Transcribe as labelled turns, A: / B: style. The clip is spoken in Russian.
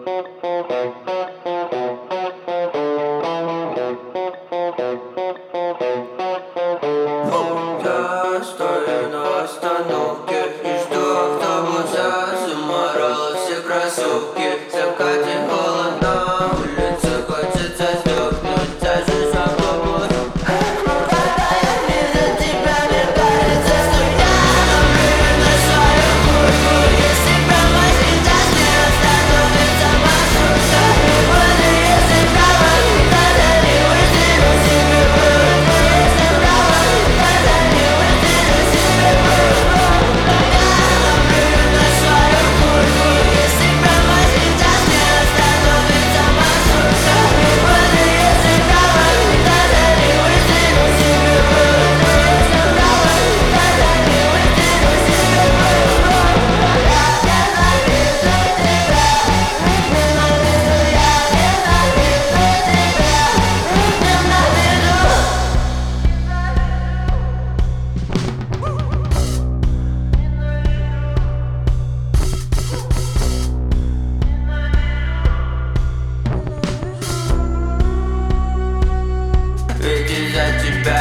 A: Я стою на остановке и жду автобуса. Заморала все кроссовки, в закате холод на улице, хочется сдохнуть, даже свободу. Из-за тебя мне кажется, что я напрягаю на свою куртку. Если прямо сейчас не остановится маршрутка, вот и если прямо, тогда не вытяну себе вырубку. Если прямо, тогда не вытяну себе вырубку. Я напрягаю на свою куртку. Если прямо сейчас не остановится маршрутка, вот и если прямо, тогда не вытяну себе вырубку. Если прямо, тогда не вытяну себе вырубку. Я ненавижу тебя, ненавижу, я ненавижу тебя, ненавижу. Ведь из-за тебя